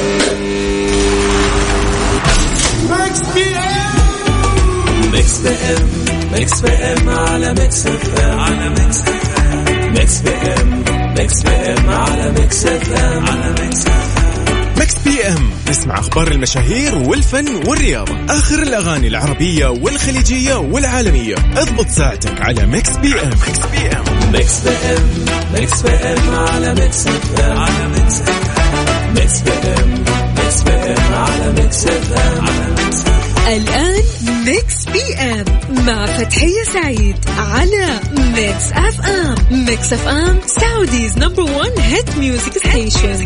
ميكس بي ام على ميكس اف ام على ميكس اف ام ميكس بي ام على ميكس اف ام على ميكس اف ام. ميكس بي ام تسمع اخبار المشاهير والفن والرياضه، اخر الاغاني العربيه والخليجيه والعالميه. اضبط ساعتك على ميكس بي ام. ميكس بي ام على ميكس اف ام على ميكس اف ام. ميكس بي ام على ميكس اف ام على ميكس اف ام. الآن ميكس بي ام مع فتحية سعيد على ميكس اف ام. ميكس اف ام سعوديز نمبر 1 هيت ميوزك ستيشن.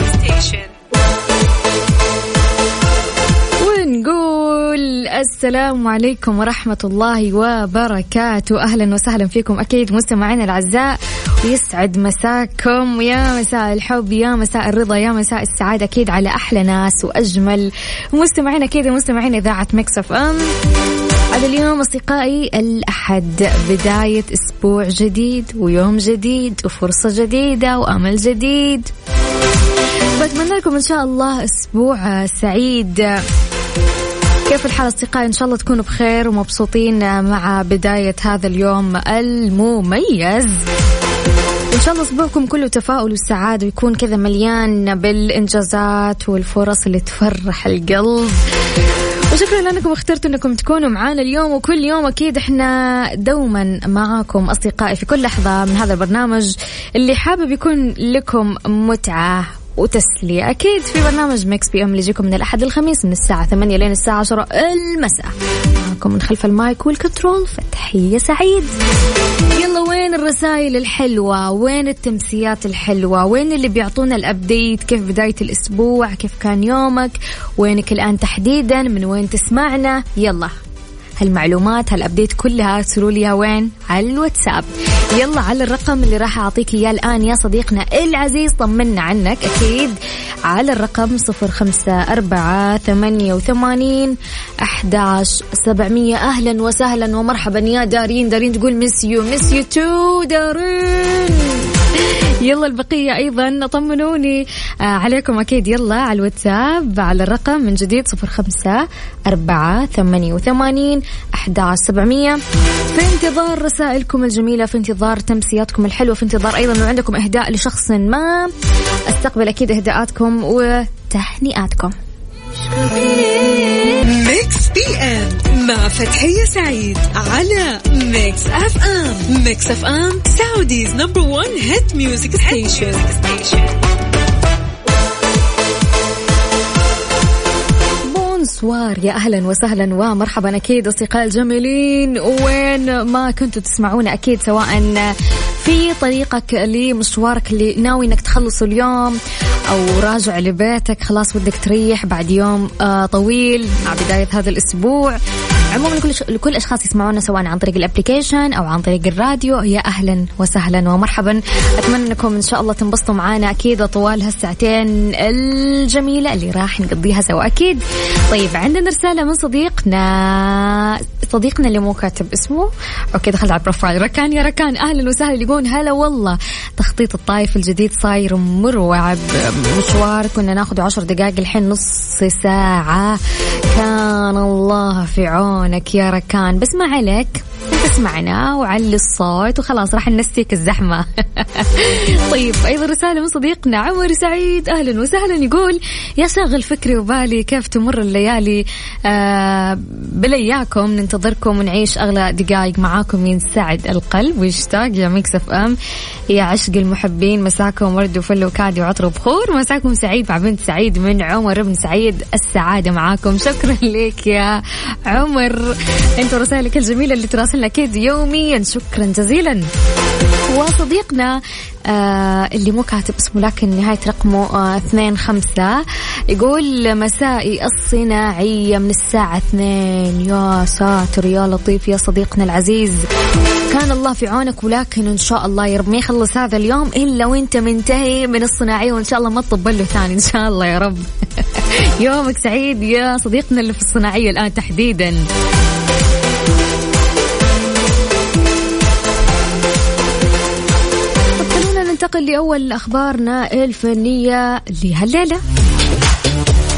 ونقول السلام عليكم ورحمة الله وبركاته. أهلا وسهلا فيكم أكيد مستمعين الأعزاء، ويسعد مساكم، يا مساء الحب، يا مساء الرضا، يا مساء السعادة أكيد على أحلى ناس وأجمل مستمعين أكيد مستمعين إذاعة ميكس اف ام. هذا اليوم أصدقائي الأحد، بداية أسبوع جديد ويوم جديد وفرصة جديدة وأمل جديد. بتمنى لكم إن شاء الله أسبوع سعيد. كيف الحال أصدقائي؟ إن شاء الله تكونوا بخير ومبسوطين مع بداية هذا اليوم المميز. إن شاء الله أسبوعكم كله تفاؤل وسعادة، ويكون كذا مليان بالإنجازات والفرص اللي تفرح القلب. وشكرا لأنكم اخترتوا أنكم تكونوا معانا اليوم، وكل يوم أكيد إحنا دوما معاكم أصدقائي في كل لحظة من هذا البرنامج اللي حابب يكون لكم متعة وتسلية. أكيد في برنامج ميكس بي ام اللي يجيكم من الأحد الخميس من الساعة 8 لين الساعة 10 المساء، معكم من خلف المايك والكنترول فتحية سعيد. يلا، وين الرسائل الحلوة؟ وين التمسيات الحلوة؟ وين اللي بيعطونا الأبديت؟ كيف بداية الأسبوع؟ كيف كان يومك؟ وينك الآن تحديدا؟ من وين تسمعنا؟ يلا هالمعلومات هالأبديت كلها ارسلوا ليها وين؟ على الواتساب. يلا على الرقم اللي راح أعطيك إياه الآن يا صديقنا العزيز، طمنا عنك أكيد على الرقم 0548811700. أهلا وسهلا ومرحبا يا دارين. دارين تقول مسيو تو دارين. يلا البقية أيضا طمنوني عليكم أكيد. يلا على الواتساب على الرقم من جديد 0548811700. في انتظار رسائلكم الجميلة، في انتظار تمسياتكم الحلوة، في انتظار أيضا لو عندكم إهداء لشخص ما، استقبل أكيد إهداءاتكم وتهنئاتكم. ميكس بي ام مع فتحية سعيد على ميكس اف ام. ميكس اف ام سعوديز نمبر 1 هيت ميوزك ستيشن. سوار، يا أهلا وسهلا ومرحبا أكيد أصدقائي الجميلين، وين ما كنتوا تسمعونا أكيد، سواء في طريقك لمشوارك اللي ناوي إنك تخلص اليوم، أو راجع لبيتك خلاص ودك تريح بعد يوم طويل مع بداية هذا الأسبوع. عموما كل أشخاص يسمعونا سواء عن طريق الابليكيشن أو عن طريق الراديو، يا أهلا وسهلا ومرحبا. أتمنى أنكم إن شاء الله تنبسطوا معنا أكيد طوال هالساعتين الجميلة اللي راح نقضيها سوا أكيد. طيب عندنا رسالة من صديقنا اللي مو كاتب اسمه، أوكي دخل على البروفايل. ركان، يا ركان أهلا وسهلا. يقول هلا والله تخطيط الطايف الجديد صاير مروع، مشوار كنا ناخذ 10 دقائق الحين نص ساعة. كان الله في عونك يا ركان، بس ما عليك انت اسمعنا وعلي الصوت وخلاص راح ننسيك الزحمة. طيب أيضا رسالة من صديقنا عمر سعيد أهلا وسهلا. يقول يا شاغل فكري وبالي كيف تمر الليالي بلياكم، ننتظركم ونعيش أغلى دقائق معاكم، ينسعد القلب ويشتاق يا ميكس اف ام يا عشق المحبين. مساكم ورد وفل وكادي وعطر وبخور. مساكم سعيد مع بنت سعيد من عمر بن سعيد، السعادة معاكم. شكرا لك يا عمر، انت رسائلك الجميلة اللي تراسلنا أكيد يوميا، شكرا جزيلا. وصديقنا اللي مو كاتب اسمه لكن نهاية رقمه 25 يقول مسائي الصناعية من الساعة 2. يا ساتر يا لطيف يا صديقنا العزيز، كان الله في عونك، ولكن إن شاء الله يا رب ما يخلص هذا اليوم إلا وإنت منتهي من الصناعية، وإن شاء الله ما تطبل له ثاني إن شاء الله يا رب. يومك سعيد يا صديقنا اللي في الصناعية الآن تحديدا. ننتقل لأول أخبارنا الفنية لهالليلة.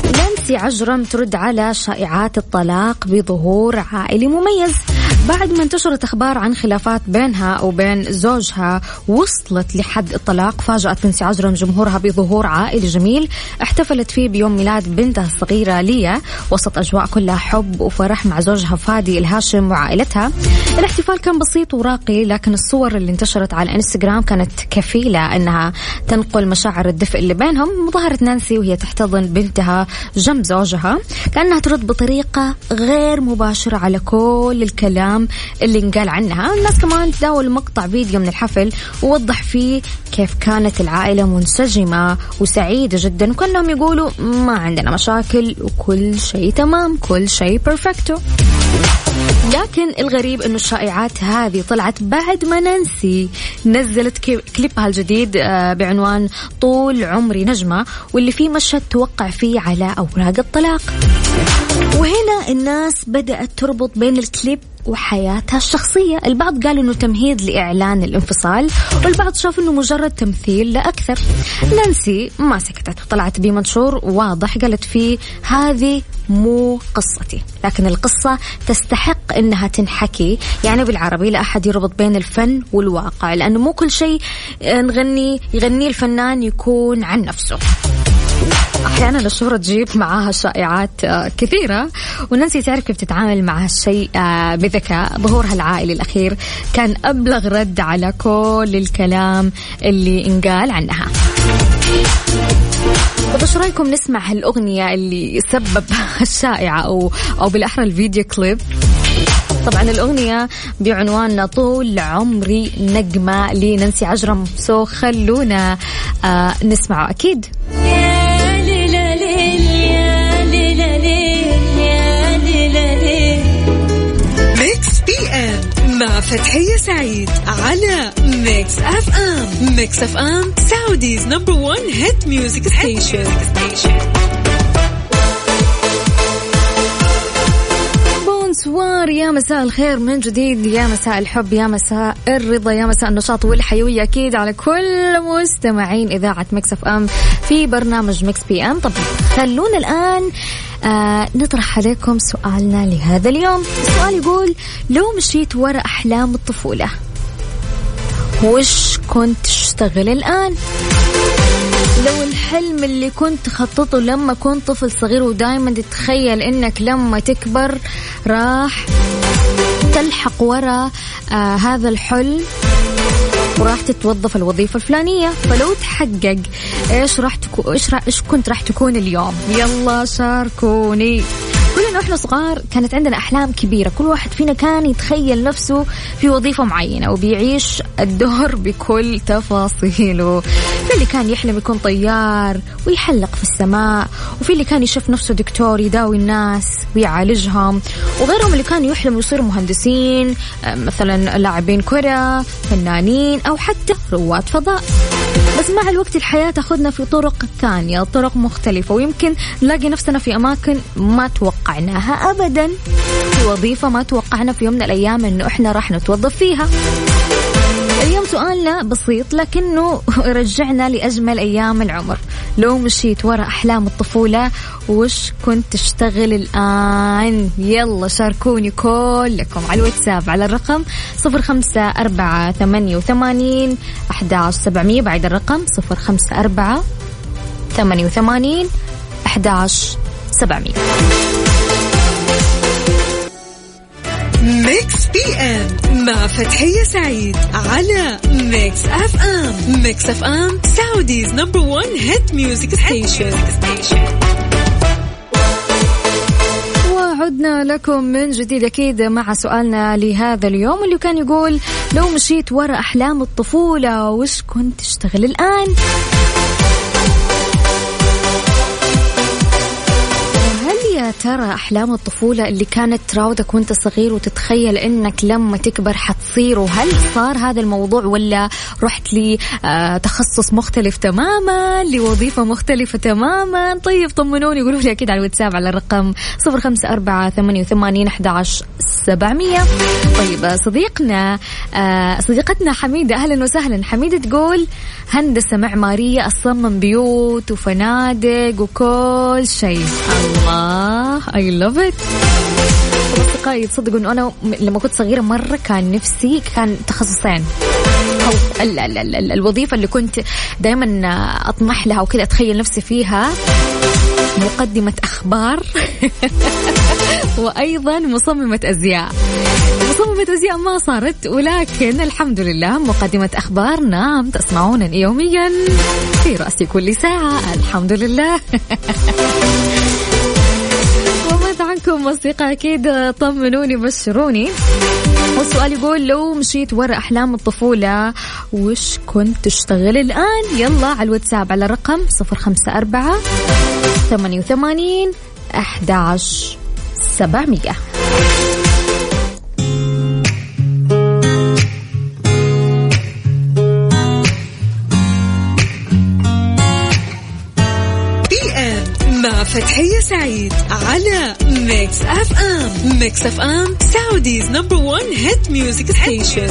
نانسي عجرم ترد على شائعات الطلاق بظهور عائلي مميز. بعد ما انتشرت أخبار عن خلافات بينها وبين زوجها وصلت لحد الطلاق، فاجأت نانسي عجرم جمهورها بظهور عائلي جميل احتفلت فيه بيوم ميلاد بنتها الصغيرة ليا وسط أجواء كلها حب وفرح مع زوجها فادي الهاشم وعائلتها. الاحتفال كان بسيط وراقي، لكن الصور اللي انتشرت على الانستغرام كانت كفيلة أنها تنقل مشاعر الدفء اللي بينهم. ظهرت نانسي وهي تحتضن بنتها جنب زوجها، كأنها ترد بطريقة غير مباشرة على كل الكلام اللي انقال عنها. الناس كمان تداول مقطع فيديو من الحفل ووضح فيه كيف كانت العائلة منسجمة وسعيدة جدا، وكانهم يقولوا ما عندنا مشاكل وكل شيء تمام، كل شيء بيرفكتو. لكن الغريب انه الشائعات هذه طلعت بعد ما نانسي نزلت كليبها الجديد بعنوان طول عمري نجمة، واللي فيه مشهد توقع فيه على أوراق الطلاق. وهنا الناس بدأت تربط بين الكليب وحياتها الشخصية. البعض قالوا انه تمهيد لإعلان الانفصال، والبعض شاف انه مجرد تمثيل لا أكثر. نانسي ما سكتت وطلعت بمنشور واضح قالت فيه هذه مو قصتي، لكن القصة تستحق انها تنحكي. يعني بالعربي لا أحد يربط بين الفن والواقع، لأنه مو كل شيء يغنيه الفنان يكون عن نفسه. أحيانا الشهرة تجيب معاها شائعات كثيرة، ونانسي تعرف كيف تتعامل مع هالشيء بذكاء. ظهورها العائلي الأخير كان أبلغ رد على كل الكلام اللي انقال عنها. طب ايش رايكم نسمع هالأغنية اللي سبب الشائعة أو بالأحرى الفيديو كليب؟ طبعا الأغنية بعنوان طول عمري نجمة لنانسي عجرم، سو خلونا نسمعه أكيد. ميكس بي ام مع فتحية سعيد على ميكس اف ام. ميكس اف ام سعوديز نمبر 1 هيت ميوزك ستيشن. بونسوار، يا مساء الخير من جديد، يا مساء الحب، يا مساء الرضا، يا مساء النشاط والحيوية أكيد على كل مستمعين إذاعة ميكس اف ام في برنامج ميكس بي ام. طب خلونا الآن نطرح عليكم سؤالنا لهذا اليوم. السؤال يقول لو مشيت وراء أحلام الطفولة وش كنت تشتغل الآن؟ لو الحلم اللي كنت تخططه لما كنت طفل صغير ودايما تتخيل انك لما تكبر راح تلحق وراء هذا الحلم وراح تتوظف الوظيفة الفلانية، فلو تحقق ايش كنت راح تكون اليوم؟ يلا شاركوني. كلنا واحنا صغار كانت عندنا أحلام كبيرة، كل واحد فينا كان يتخيل نفسه في وظيفة معينة وبيعيش الدور بكل تفاصيله. في اللي كان يحلم يكون طيار ويحلق في السماء، وفي اللي كان يشوف نفسه دكتور يداوي الناس ويعالجهم، وغيرهم اللي كانوا يحلموا يصيروا مهندسين، مثلا لاعبين كرة، فنانين، أو حتى رواد فضاء. بس مع الوقت الحياة تأخذنا في طرق ثانية، طرق مختلفة، ويمكن نلاقي نفسنا في أماكن ما توقعناها أبدا، في وظيفة ما توقعنا في يوم من الأيام إنه إحنا راح نتوظف فيها. اليوم سؤالنا بسيط لكنه رجعنا لأجمل أيام العمر. لو مشيت وراء أحلام الطفولة وش كنت تشتغل الآن؟ يلا شاركوني كلكم على الواتساب على الرقم 0548811700 بعد الرقم 0548811700. ميكس بي ام مع فتحية سعيد على ميكس اف ام. ميكس اف ام سعوديز نمبر 1 هيت ميوزك ستيشن. وعدنا لكم من جديد أكيد مع سؤالنا لهذا اليوم اللي كان يقول لو مشيت وراء أحلام الطفولة وش كنت تشتغل الآن؟ ترى أحلام الطفولة اللي كانت تراودك وانت صغير وتتخيل انك لما تكبر حتصيره، هل صار هذا الموضوع ولا رحت لي تخصص مختلف تماما، لوظيفة مختلفة تماما؟ طيب طمنوني، قولوا لي أكيد على الواتساب على الرقم 0548811700. طيب صديقتنا حميدة، أهلا وسهلا. حميدة تقول هندسة معمارية، أصمم بيوت وفنادق وكل شيء. الله I love it. أصدقائي تصدقوا أنه أنا لما كنت صغيرة مرة كان نفسي كان تخصصين، أو الوظيفة اللي كنت دائما أطمح لها وكذا أتخيل نفسي فيها مقدمة أخبار وأيضا مصممة أزياء. مصممة أزياء ما صارت، ولكن الحمد لله مقدمة أخبار نعم تسمعونني يوميا في رأسي كل ساعة الحمد لله. وماذا عنكم أصدقاء؟ أكيد طمنوني بشروني. والسؤال يقول لو مشيت وراء أحلام الطفولة وش كنت تشتغل الآن؟ يلا على الواتساب على الرقم 0548811700. مع فتحية سعيد على ميكس اف ام. ميكس اف ام سعوديز نمبر 1 هيت ميوزك ستيشن.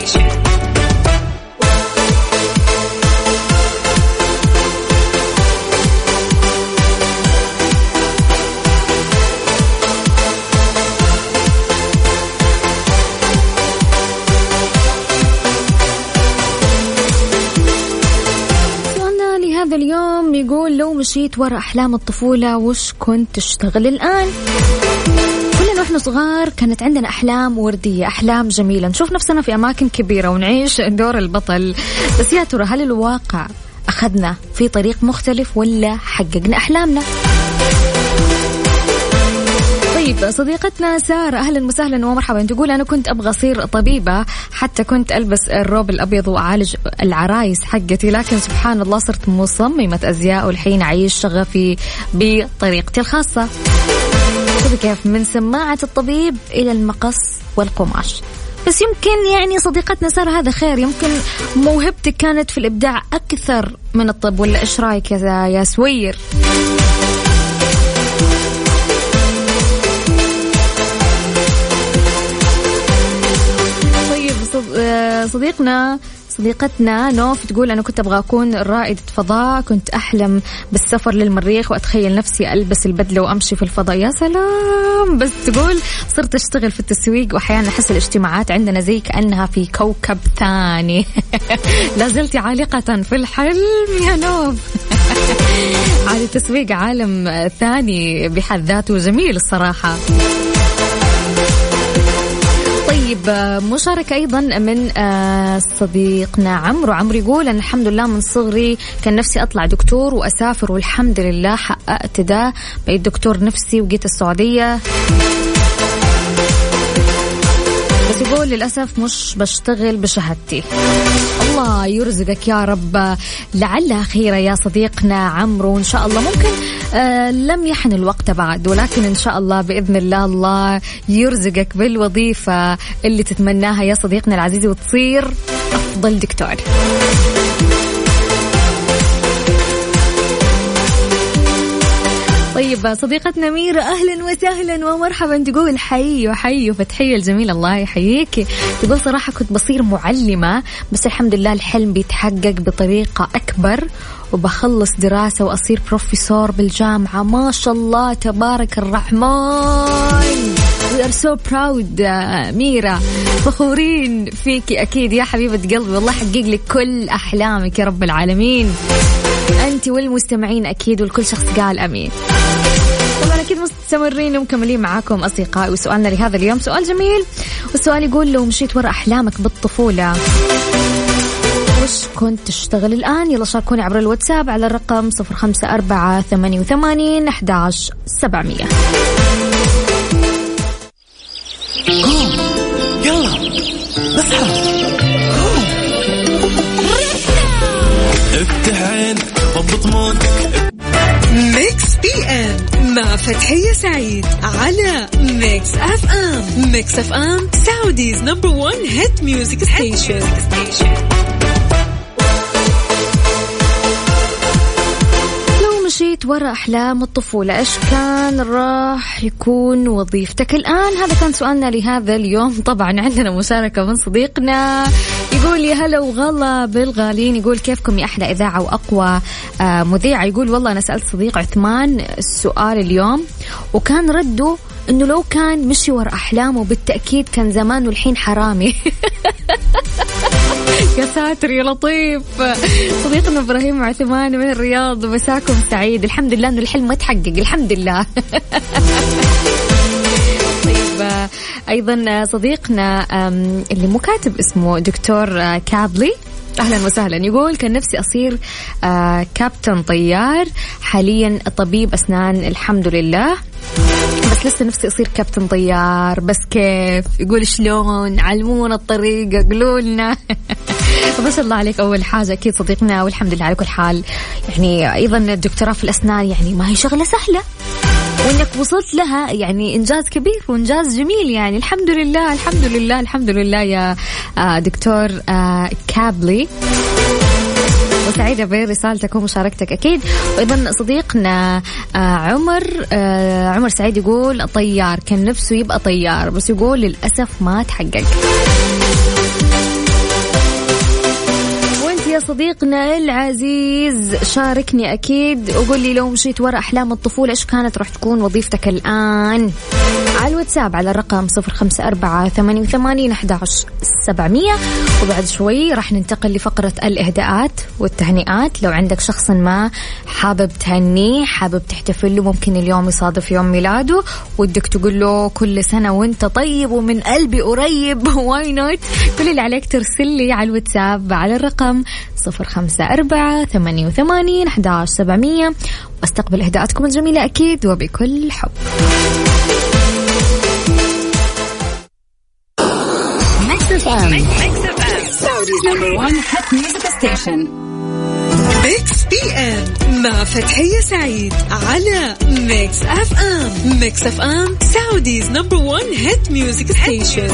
اليوم يقول لو مشيت وراء أحلام الطفولة وش كنت تشتغل الآن؟ كلنا وإحنا صغار كانت عندنا أحلام وردية، أحلام جميلة، نشوف نفسنا في أماكن كبيرة ونعيش دور البطل. بس يا ترى هل الواقع أخذنا في طريق مختلف ولا حققنا أحلامنا؟ طيب صديقتنا سارة أهلا وسهلا ومرحبا، تقول أنا كنت أبغى أصير طبيبة، حتى كنت ألبس الروب الأبيض وأعالج العرايس حقتي، لكن سبحان الله صرت مصممة أزياء والحين أعيش شغفي بطريقتي الخاصة. شوفي كيف من سماعة الطبيب إلى المقص والقماش. بس يمكن يعني صديقتنا سارة هذا خير، يمكن موهبتك كانت في الإبداع أكثر من الطب، ولا إيش رأيك يا سوير؟ صديقتنا نوف تقول أنا كنت أبغى أكون رائدة فضاء، كنت أحلم بالسفر للمريخ وأتخيل نفسي ألبس البدلة وأمشي في الفضاء. يا سلام. بس تقول صرت أشتغل في التسويق وأحيانا أحس الاجتماعات عندنا زي كأنها في كوكب ثاني. لازلتي عالقة في الحلم يا نوف. عاد التسويق عالم ثاني بحد ذاته، جميل الصراحة. طيب مشاركة أيضا من صديقنا عمرو يقول أنا الحمد لله من صغري كان نفسي أطلع دكتور وأسافر، والحمد لله حققت ده، بقيت دكتور نفسي وجيت السعودية. بس يقول للأسف مش بشتغل بشهادتي. الله يرزقك يا رب، لعلها خيرة يا صديقنا عمرو، إن شاء الله. ممكن لم يحن الوقت بعد، ولكن إن شاء الله بإذن الله يرزقك بالوظيفة اللي تتمناها يا صديقنا العزيز وتصير أفضل دكتور. طيب صديقتنا ميرا أهلا وسهلا ومرحبا، تقول حي فتحية الجميلة الله يحييك. تقول صراحة كنت بصير معلمة، بس الحمد لله الحلم بيتحقق بطريقة أكبر، وبخلص دراسة وأصير بروفيسور بالجامعة. ما شاء الله تبارك الرحمن. We are so proud ميرا، فخورين فيكي أكيد يا حبيبة قلبي، والله حقق لك كل أحلامك يا رب العالمين، أنت والمستمعين أكيد، والكل شخص قال أمين. طبعا أكيد مستمرين ومكملين معاكم أصدقائي. وسؤالنا لهذا اليوم سؤال جميل، والسؤال يقول لو مشيت وراء أحلامك بالطفولة وش كنت تشتغل الآن؟ يلا شاركوني عبر الواتساب على الرقم 0548811700. يلا نصحى، افتح عينك ضبط مودك. ميكس بي ام مع فتحية سعيد على ميكس اف ام. ميكس اف ام سعوديز نمبر 1 هيت ميوزك ستيشن. مشيت وراء أحلام الطفولة، إيش كان راح يكون وظيفتك الآن؟ هذا كان سؤالنا لهذا اليوم. طبعا عندنا مشاركة من صديقنا يقول يا هلا وغلا بالغالين، يقول كيفكم يا أحلى إذاعة وأقوى مذيعة. يقول والله أنا سألت صديق عثمان السؤال اليوم وكان رده إنه لو كان مشي وراء أحلامه بالتأكيد كان زمانه الحين حرامي. يا ساتر يا لطيف. صديقنا إبراهيم عثمان من الرياض، مساكم سعيد. الحمد لله إنه الحلم ما تحقق، الحمد لله. طيب أيضا صديقنا اللي مو كاتب اسمه دكتور كابلي، أهلا وسهلا، يقول كان نفسي أصير كابتن طيار، حاليا طبيب أسنان الحمد لله، بس لسه نفسي أصير كابتن طيار، بس كيف؟ يقول شلون؟ علمونا الطريقة، قولوا لنا. ما شاء الله عليك أول حاجة أكيد صديقنا، والحمد لله على كل حال. يعني أيضا الدكتوراه في الأسنان يعني ما هي شغلة سهلة، وإنك وصلت لها يعني إنجاز كبير وإنجاز جميل، يعني الحمد لله الحمد لله الحمد لله يا دكتور كابلي، وسعيدة برسالتك ومشاركتك أكيد. وأيضا صديقنا عمر سعيد يقول طيار، كان نفسه يبقى طيار بس يقول للأسف ما تحقق. يا صديقنا العزيز شاركني أكيد وقول لي لو مشيت وراء أحلام الطفولة إيش كانت راح تكون وظيفتك الآن على الواتساب على الرقم 0548811700. وبعد شوي راح ننتقل لفقرة الإهداءات والتهنئات. لو عندك شخص ما حابب تهنيه، حابب تحتفل له، ممكن اليوم يصادف يوم ميلاده ودك تقول له كل سنة وانت طيب ومن قلبي قريب، واي نوت. كل اللي عليك ترسل لي على الواتساب على الرقم 0548811700 واستقبل إهداءاتكم الجميلة أكيد وبكل حب. ميكس بي ام مع فتحية سعيد على ميكس اف ام. ميكس اف ام سعوديز نمبر 1 هيت ميوزك ستيشن.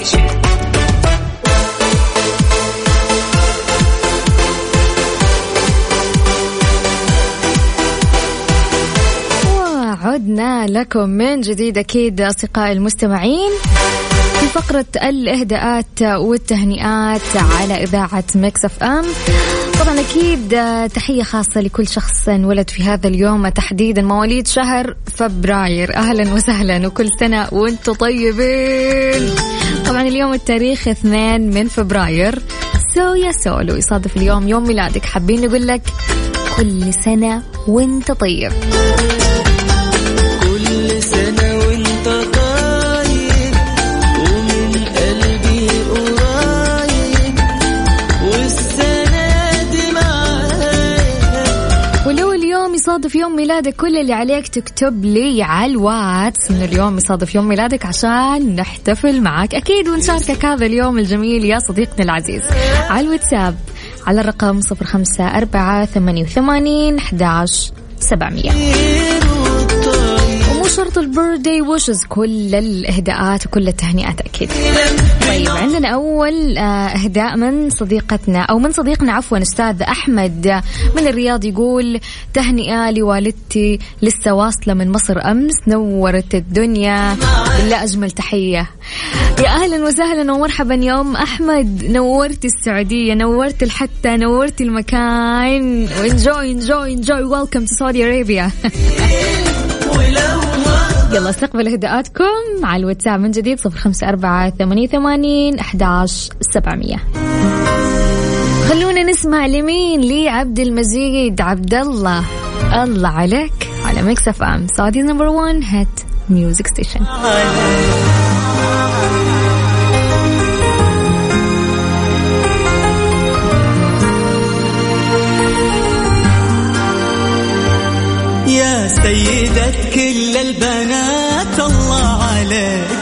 عدنا لكم من جديد أكيد أصدقائي المستمعين في فقرة الإهداءات والتهنئات على إذاعة ميكس اف ام. طبعا أكيد تحية خاصة لكل شخص ولد في هذا اليوم تحديدا مواليد شهر فبراير، أهلا وسهلا وكل سنة وانتم طيبين. طبعا اليوم التاريخ 2 من فبراير، يا سولو يصادف اليوم يوم ميلادك، حابين نقول لك كل سنة وانت طيب. كل سنة وانت طيب ومن قلبي قريب والسنة دي معايا. ولو اليوم يصادف يوم ميلادك كل اللي عليك تكتب لي على الواتس إن اليوم يصادف يوم ميلادك عشان نحتفل معك أكيد ونشاركك هذا اليوم الجميل يا صديقنا العزيز على الواتساب على الرقم 0548811700. شرط البيرثدي ويشز، كل الإهداءات وكل التهنئات أكيد. طيب عندنا أول إهداء من صديقتنا أو من صديقنا عفوا أستاذ أحمد من الرياض، يقول تهنئة لوالدتي لسه واصلة من مصر أمس، نورت الدنيا بالله، أجمل تحية. يا أهلا وسهلا ومرحبا يا أم أحمد، نورت السعودية، نورت الحتة، نورت المكان، وانجوي انجوي انجوي، ويلكم تو سعودي أرابيا. يلا استقبل هداءاتكم على الواتساب من جديد 0548811700. خلونا نسمع لمين؟ لي عبد المجيد عبد الله، الله عليك على ميكس اف ام سعودي نمبر 1 هيت ميوزك ستيشن. يا سيدة كل البنات الله عليك،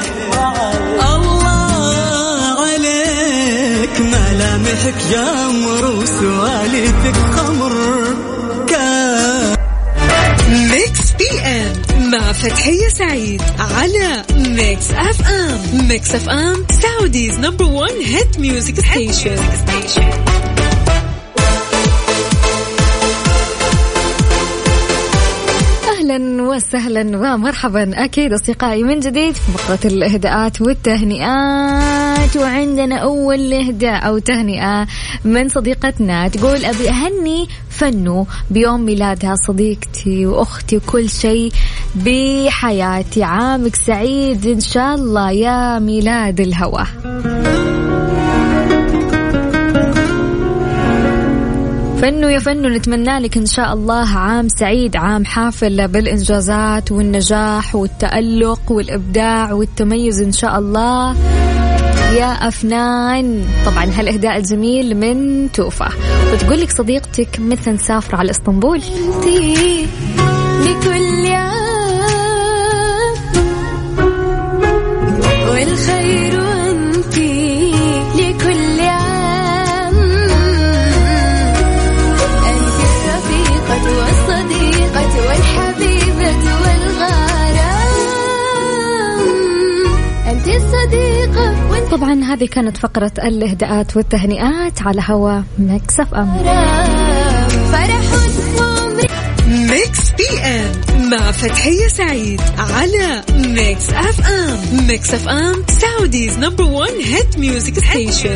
الله عليك، ملامحك جمر وسوالفك خمر. ميكس بي ام مع فتحية سعيد على ميكس اف ام. ميكس اف ام سعوديز نمبر 1 هيت ميوزك ستيشن. أهلا وسهلا ومرحبا أكيد أصدقائي من جديد في فقرة الإهداءات والتهنئات. وعندنا أول إهداء أو تهنئة من صديقتنا تقول أبي أهني فنو بيوم ميلادها صديقتي وأختي وكل شيء بحياتي. عامك سعيد إن شاء الله يا ميلاد الهوى. فنو يا فنو نتمنى لك إن شاء الله عام سعيد، عام حافل بالإنجازات والنجاح والتألق والإبداع والتميز إن شاء الله يا أفنان. طبعا هالإهداء الجميل من توفى وتقول لك صديقتك مثل نسافر على اسطنبول لكل يوم والخير وانتي لكل يوم، أنت الرفيقة والصديقة والحبيبة والغرام، أنت الصديقة. طبعا هذه كانت فقرة الإهداءات والتهنئات على هوا ميكس اف ام. ميكس بي ام مع فتحية سعيد على ميكس اف ام. ميكس اف ام سعوديز نمبر 1 هيت ميوزك ستيشن.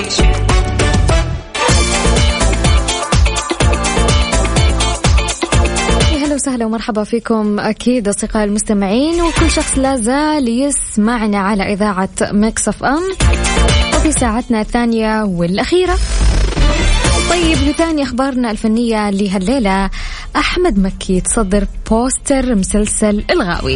وسهلا ومرحبا فيكم أكيد أصدقائي المستمعين وكل شخص لا زال يسمعنا على إذاعة ميكس اف ام وفي ساعتنا الثانية والأخيرة. طيب لثاني أخبارنا الفنية لهالليلة، أحمد مكي تصدر بوستر مسلسل الغاوي.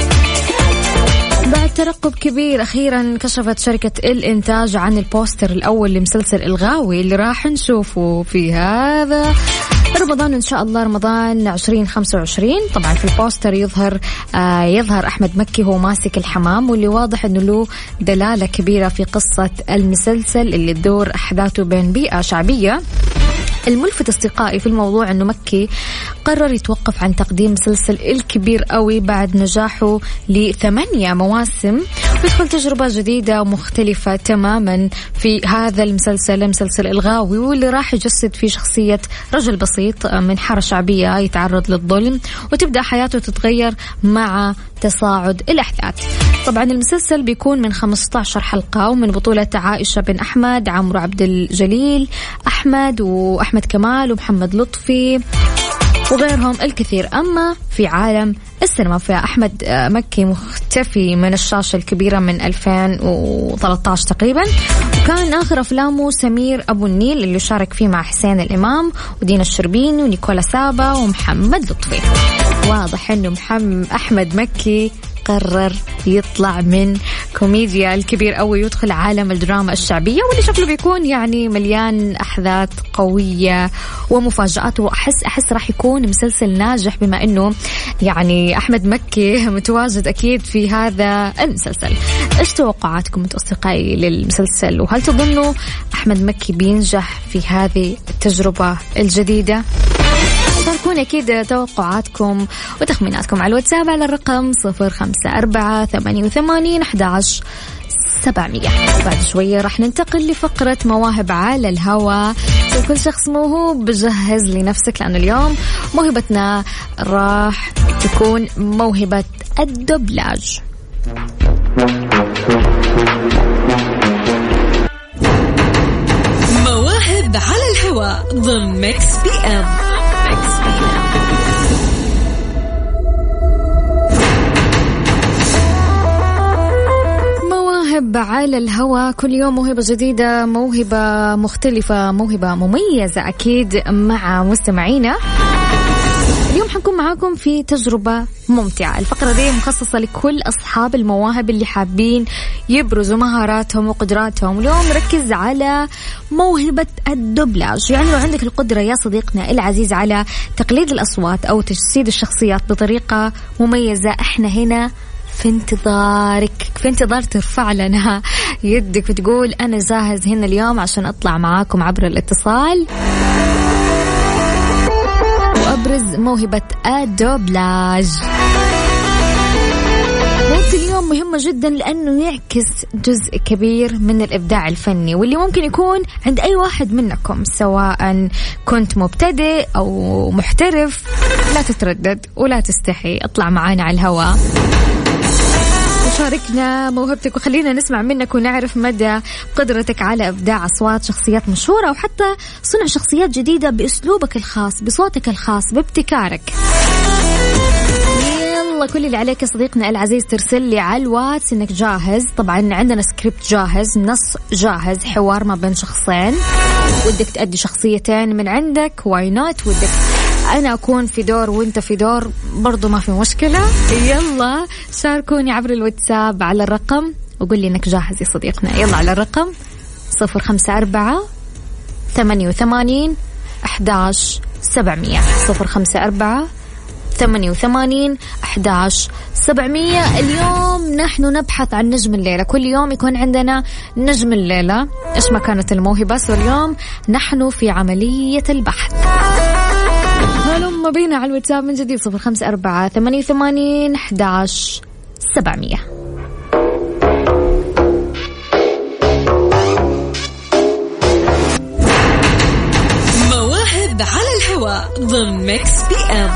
بعد ترقب كبير أخيرا كشفت شركة الإنتاج عن البوستر الأول لمسلسل الغاوي اللي راح نشوفه في هذا رمضان إن شاء الله، رمضان 2025. طبعا في البوستر يظهر أحمد مكي هو ماسك الحمام، واللي واضح أنه له دلالة كبيرة في قصة المسلسل اللي تدور أحداثه بين بيئة شعبية. الملفت أصدقائي في الموضوع أنه مكي قرر يتوقف عن تقديم مسلسل الكبير قوي بعد نجاحه ل8 مواسم ويدخل تجربة جديدة ومختلفة تماما في هذا المسلسل، مسلسل الغاوي، واللي راح يجسد فيه شخصية رجل بسيط من حارة شعبية يتعرض للظلم وتبدأ حياته تتغير مع تصاعد الأحداث. طبعا المسلسل بيكون من 15 حلقة ومن بطولة عائشة بن أحمد، عمرو عبد الجليل أحمد وأحمد كمال ومحمد لطفي وغيرهم الكثير. أما في عالم السينما فأحمد مكي مختفي من الشاشة الكبيرة من 2013 تقريبا، وكان آخر أفلامه سمير أبو النيل اللي شارك فيه مع حسين الإمام ودينا الشربين ونيكولا سابا ومحمد لطفي. واضح أنه أحمد مكي قرر يطلع من كوميديا الكبير أو يدخل عالم الدراما الشعبية، واللي شكله بيكون يعني مليان أحداث قوية ومفاجآت، وأحس راح يكون مسلسل ناجح بما أنه يعني أحمد مكي متواجد أكيد في هذا المسلسل. إيش توقعاتكم أصدقائي للمسلسل؟ وهل تظنوا أحمد مكي بينجح في هذه التجربة الجديدة؟ شاركونا أكيد توقعاتكم وتخميناتكم على الواتساب على الرقم 0548811700. بعد شوية راح ننتقل لفقرة مواهب على الهواء. كل شخص موهوب بجهز لنفسك، لأنه اليوم موهبتنا راح تكون موهبة الدبلاج. مواهب على الهواء ضمن ميكس بي ام. مواهب على الهواء، كل يوم موهبة جديدة، موهبة مختلفة، موهبة مميزة أكيد مع مستمعينا. اليوم حنكون معاكم في تجربة ممتعة. الفقرة دي مخصصة لكل أصحاب المواهب اللي حابين يبرزوا مهاراتهم وقدراتهم. اليوم نركز على موهبة الدبلاج. يعني لو عندك القدرة يا صديقنا العزيز على تقليد الأصوات أو تجسيد الشخصيات بطريقة مميزة، احنا هنا في انتظارك، في انتظار ترفع لنا يدك وتقول أنا جاهز هنا اليوم عشان أطلع معاكم عبر الاتصال وأبرز موهبة الدبلاج. موهبة اليوم مهمة جدا لأنه يعكس جزء كبير من الإبداع الفني واللي ممكن يكون عند أي واحد منكم، سواء كنت مبتدئ أو محترف. لا تتردد ولا تستحي، اطلع معانا على الهواء وشاركنا موهبتك وخلينا نسمع منك ونعرف مدى قدرتك على إبداع أصوات شخصيات مشهورة، وحتى صنع شخصيات جديدة بأسلوبك الخاص، بصوتك الخاص، بابتكارك. يلا كل اللي عليك يا صديقنا العزيز ترسل لي على الواتس إنك جاهز. طبعا عندنا سكريبت جاهز، نص جاهز، حوار ما بين شخصين، ودك تأدي شخصيتين من عندك، واي نوت، ودك أنا أكون في دور وإنت في دور، برضو ما في مشكلة. يلا شاركوني عبر الواتساب على الرقم وقول لي إنك جاهز يا صديقنا. يلا على الرقم 054-88-11-700 054-88-11-700. اليوم نحن نبحث عن نجم الليلة. كل يوم يكون عندنا نجم الليلة إيش ما كانت الموهبة، واليوم نحن في عملية البحث. هلم بينا على الواتساب من جديد 054-88-11-700. مواهب على الهواء ضمن ميكس بي ام.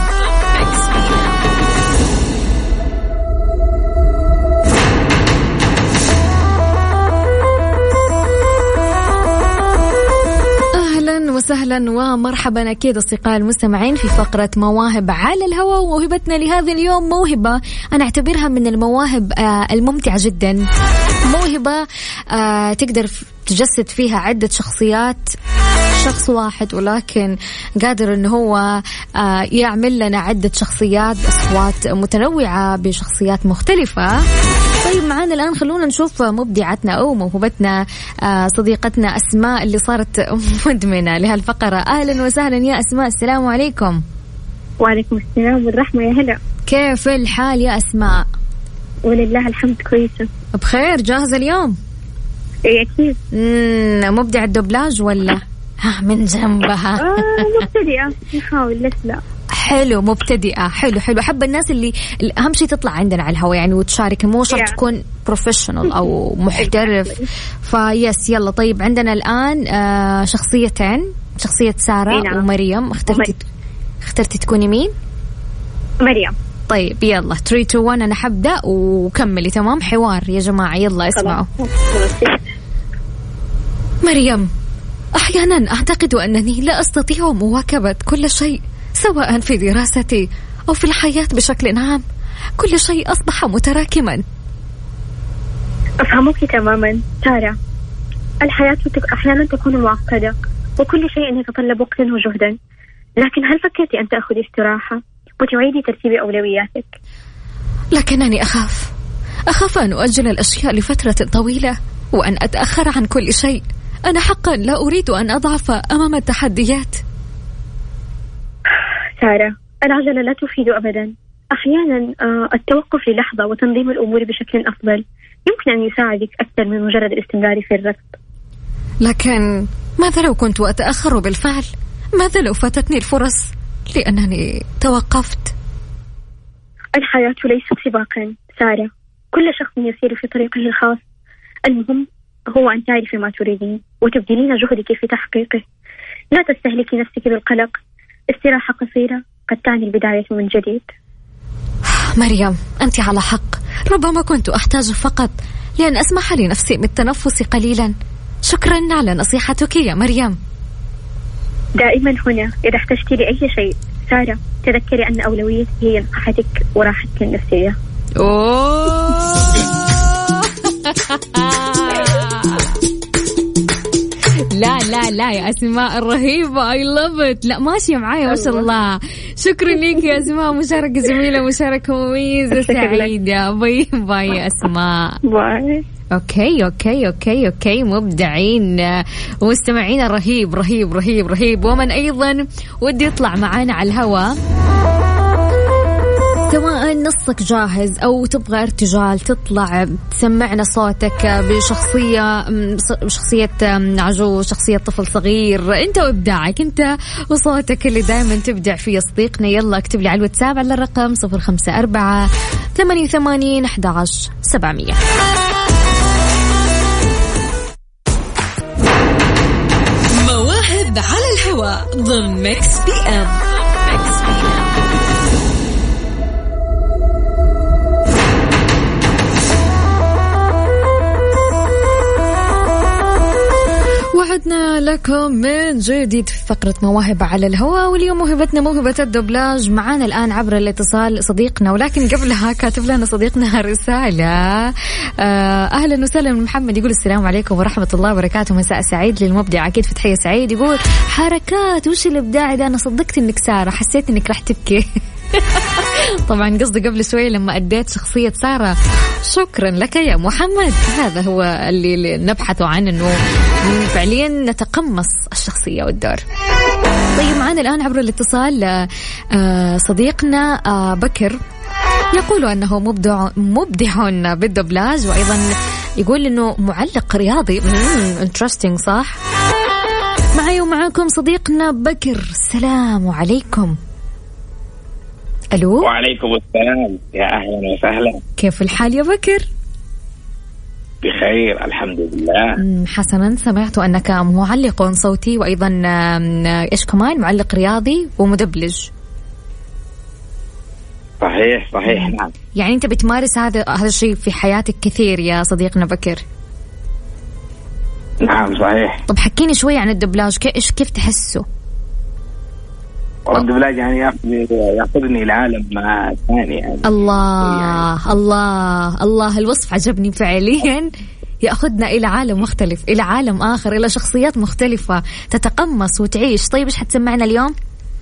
وسهلا ومرحبا أكيد أصدقائي المستمعين في فقرة مواهب على الهواء. وموهبتنا لهذا اليوم موهبة أنا أعتبرها من المواهب الممتعة جدا، موهبة تقدر تجسد فيها عدة شخصيات، شخص واحد ولكن قادر أنه هو يعمل لنا عدة شخصيات، أصوات متنوعة بشخصيات مختلفة. طيب معانا الآن خلونا نشوف مبدعتنا أو موهبتنا صديقتنا أسماء اللي صارت مدمنة لهالفقرة. أهلا وسهلا يا أسماء، السلام عليكم. وعليكم السلام والرحمة، يا هلا. كيف الحال يا أسماء؟ ولله الحمد كويسة بخير. جاهزة اليوم؟ إيه أكيد. مبدع الدبلاج ولا من جنبها؟ مبتدئة نحاول لسه. لا حلو، مبتدئة. حلو حلو. أحب الناس اللي أهم شيء تطلع عندنا على الهواء يعني وتشارك، مو شرط تكون بروفيشنال أو محترف. فيس يلا. طيب عندنا الآن شخصيتين، شخصية سارة ومريم. اخترتي تكوني مين؟ مريم. طيب يلا 3 2 1 أنا حبدأ وكملي. تمام؟ حوار يا جماعة، يلا اسمعوا. مريم: أحيانا أعتقد أنني لا أستطيع مواكبة كل شيء، سواء في دراستي أو في الحياة بشكل عام. كل شيء أصبح متراكما. أفهمك تماما سارة، الحياة أحيانا تكون معقدة وكل شيء يتطلب وقتا وجهدا، لكن هل فكرت أن تأخذي استراحة وتعيدي ترتيب أولوياتك؟ لكنني أخاف أن أؤجل الأشياء لفترة طويلة وأن أتأخر عن كل شيء. أنا حقا لا أريد أن أضعف أمام التحديات. سارة، العجلة لا تفيد أبدا. أحيانا التوقف للحظة وتنظيم الأمور بشكل أفضل يمكن أن يساعدك أكثر من مجرد الاستمرار في الركض. لكن ماذا لو كنت أتأخر بالفعل؟ ماذا لو فاتتني الفرص لأنني توقفت؟ الحياة ليست سباقا سارة، كل شخص يسير في طريقه الخاص. المهم هو أن تعرفي ما تريدين وتبذلين جهدك في تحقيقه. لا تستهلكي نفسك بالقلق. استراحة قصيرة قد تعني البداية من جديد. مريم، أنت على حق. ربما كنت أحتاج فقط لأن أسمح لنفسي بالتنفس قليلا. شكرا على نصيحتك يا مريم. دائما هنا إذا احتجتي لأي شيء. سارة، تذكري أن أولويتك هي صحتك وراحتك النفسية. لا لا لا يا أسماء الرهيبة، I love it. لا ماشية معايا ما شاء الله. شكرا لك يا أسماء، مشاركة جميلة، مشاركة مميزة، سعيدة. باي باي يا أسماء. باي. أوكي أوكي أوكي أوكي. مبدعين ومستمعين رهيب رهيب رهيب رهيب. ومن أيضا ودي يطلع معانا على الهواء، سواء نصك جاهز أو تبغى ارتجال تطلع تسمعنا صوتك بشخصية عجوز، شخصية طفل صغير، أنت وإبداعك، أنت وصوتك اللي دائما تبدع فيه يا صديقنا. يلا اكتب لي على الواتساب على الرقم 054 88 11 700. مواهب على الهواء ضمن ميكس بي ام. وعدنا لكم من جديد في فقرة مواهب على الهواء، واليوم موهبتنا موهبة الدبلاج. معانا الآن عبر الاتصال صديقنا، ولكن قبلها كاتب لنا صديقنا رسالة. أهلا وسهلا محمد، يقول السلام عليكم ورحمة الله وبركاته، مساء سعيد للمبدع أكيد فتحية سعيد. يقول حركات وش الإبداع ده، أنا صدقت إنك سارة، حسيت إنك راح تبكي. طبعا قصدي قبل شوي لما أديت شخصية سارة. شكرا لك يا محمد، هذا هو اللي نبحث عنه، أنه فعليا نتقمص الشخصية والدور. طيب معنا الآن عبر الاتصال صديقنا بكر، يقول أنه مبدع بالدبلاج، وأيضا يقول أنه معلق رياضي. interesting صح؟ معي ومعاكم صديقنا بكر. السلام عليكم. ألو. وعليكم السلام، يا أهلا وسهلا. كيف الحال يا بكر؟ بخير الحمد لله. حسنا، سمعت أنك معلق صوتي، وأيضا إيش كمان، معلق رياضي ومدبلج. صحيح نعم. يعني أنت بتمارس هذا الشيء في حياتك كثير يا صديقنا بكر؟ نعم صحيح. طب حكيني شوي عن الدبلاج، كيف تحسه؟ الدبلاج يعني يأخذني لعالم ثاني يعني. الله الوصف عجبني فعليا. يأخذنا إلى عالم مختلف، إلى عالم آخر، إلى شخصيات مختلفة تتقمص وتعيش. طيب إيش حتسمعنا اليوم؟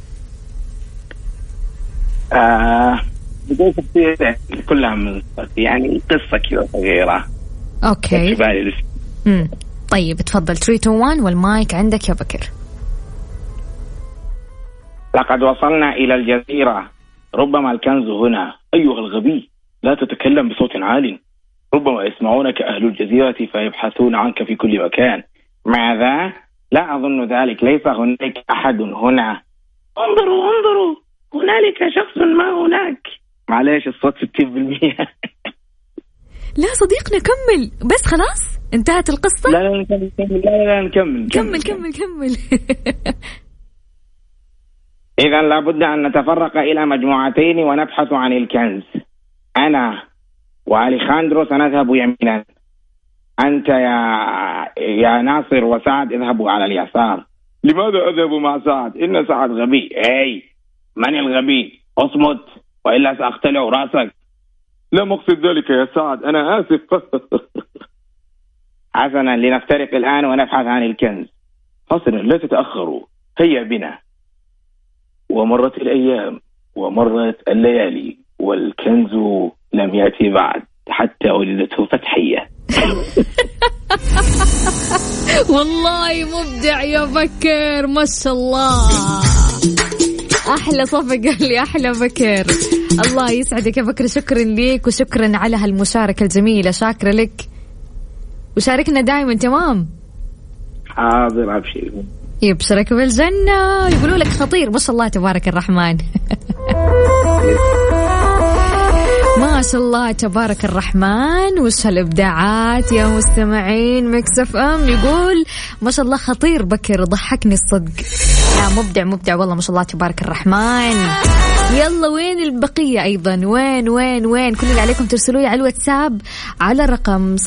بدون شخصية كلها من يعني قصة كذا صغيرة. أوكي. طيب تفضل 3 2 1 والمايك عندك يا بكر. لقد وصلنا إلى الجزيرة، ربما الكنز هنا. أيها الغبي، لا تتكلم بصوت عال، ربما يسمعونك أهل الجزيرة فيبحثون عنك في كل مكان. ماذا؟ لا أظن ذلك، ليس هناك أحد هنا. انظروا هنالك شخص ما هناك. معليش الصوت 60%. لا صديقنا كمل، بس خلاص انتهت القصة. لا نكمل. كمل. إذا لابد أن نتفرق إلى مجموعتين ونبحث عن الكنز. أنا وأليخاندرو سنذهب يمينا، أنت يا ناصر وسعد اذهبوا على اليسار. لماذا أذهب مع سعد؟ إن سعد غبي. أي من الغبي؟ اصمت وإلا سأقتلع رأسك. لا مقصد ذلك يا سعد، أنا آسف. حسنا، لنفترق الآن ونبحث عن الكنز. حسنا، لا تتأخروا، هيا بنا. ومرت الأيام ومرت الليالي والكنز لم يأتي بعد حتى ولدته فتحية. والله مبدع يا بكر، ما شاء الله. أحلى صفقة لي، أحلى بكر. الله يسعدك يا بكر، شكرا ليك وشكرا على هالمشاركة الجميلة، شاكرة لك، وشاركنا دائما. تمام حاضر، أبشر. يبشرك بالجنة. يقولوا لك خطير، ما شاء الله تبارك الرحمن. ما شاء الله تبارك الرحمن. وش هالإبداعات يا مستمعين ميكس اف ام. يقول ما شاء الله خطير بكر، ضحكني الصدق. لا مبدع والله، ما شاء الله تبارك الرحمن. يلا وين البقية أيضا؟ وين كل اللي عليكم ترسلوا لي على الواتساب على الرقم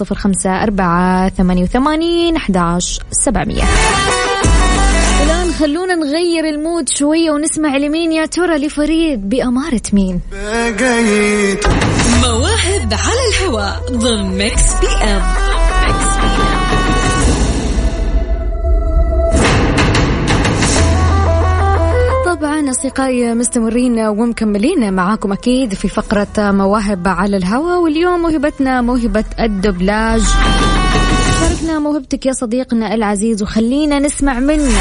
054881 11700. الآن خلونا نغير المود شوية ونسمع لمين يا ترى؟ لفريد بأمارة مين. مواهب على الهواء ضمن ميكس بي ام. طبعا أصدقائي مستمرين ومكملين معاكم أكيد في فقرة مواهب على الهواء، واليوم موهبتنا موهبة الدبلاج. شاركنا موهبتك يا صديقنا العزيز وخلينا نسمع منك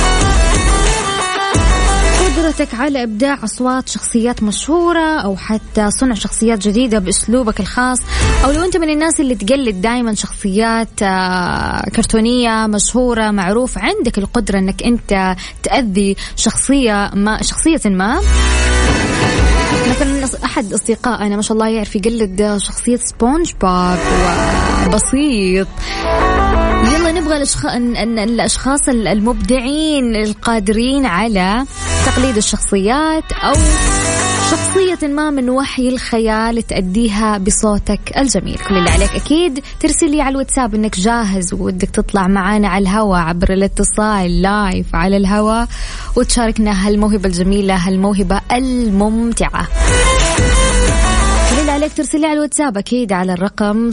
قدرتك على إبداع أصوات شخصيات مشهورة، أو حتى صنع شخصيات جديدة بأسلوبك الخاص، أو لو أنت من الناس اللي تقلد دايما شخصيات كرتونية مشهورة معروف، عندك القدرة أنك أنت تأذي شخصية ما مثلا أحد أصدقائنا ما شاء الله يعرف يقلد شخصية سبونج بوب وبسيط. يلا نبغى الأشخاص المبدعين القادرين على تقليد الشخصيات أو شخصية ما من وحي الخيال تأديها بصوتك الجميل. كل اللي عليك أكيد ترسل لي على الواتساب إنك جاهز وودك تطلع معانا على الهواء عبر الاتصال لايف على الهواء وتشاركنا هالموهبة الجميلة هالموهبة الممتعة. كل اللي عليك ترسل لي على الواتساب أكيد على الرقم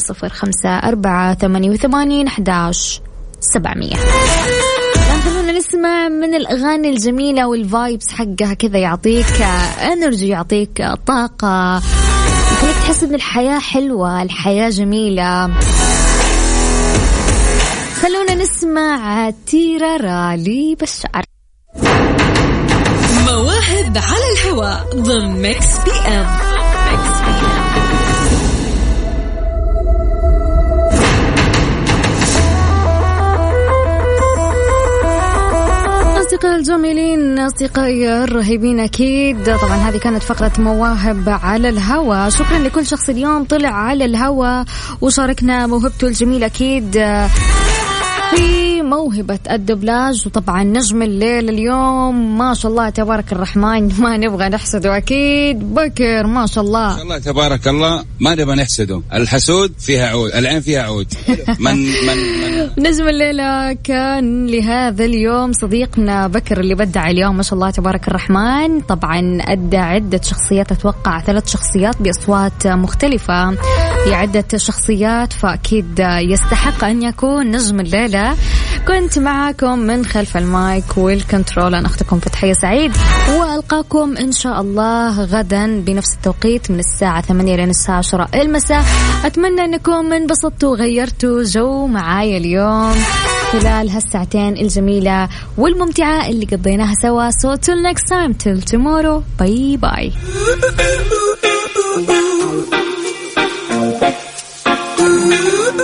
0548811700. خلونا نسمع من الأغاني الجميلة والفايبس حقها كذا، يعطيك انرجي، يعطيك طاقة، يخليك تحس إن الحياة حلوة، الحياة جميلة. خلونا نسمع تيرارا لبشار. مواهب على الهواء ضمن ميكس بي ام. أصدقائي الجميلين، أصدقائي الرهيبين، أكيد طبعا هذه كانت فقرة مواهب على الهواء. شكرا لكل شخص اليوم طلع على الهواء وشاركنا موهبته الجميلة أكيد في موهبة الدبلاج. وطبعا نجم الليل اليوم ما شاء الله تبارك الرحمن ما نبغى نحسده أكيد، بكر ما شاء الله. ما شاء الله تبارك الله ما نبغى نحسده، الحسود فيها عود، العين فيها عود. من نجم الليلة كان لهذا اليوم صديقنا بكر اللي بدع اليوم ما شاء الله تبارك الرحمن. طبعا أدى عدة شخصيات، أتوقع 3 شخصيات بأصوات مختلفة في عدة شخصيات، فأكيد يستحق أن يكون نجم الليلة. كنت معكم من خلف المايك والكنترول أنا أختكم فتحية سعيد، وألقاكم إن شاء الله غدا بنفس التوقيت من الساعة 8 لين الساعة 10 المساء. أتمنى أنكم انبسطتوا وغيرتوا جو معايا اليوم خلال هالساعتين الجميلة والممتعة اللي قضيناها سوا. So till next time, till tomorrow, bye bye.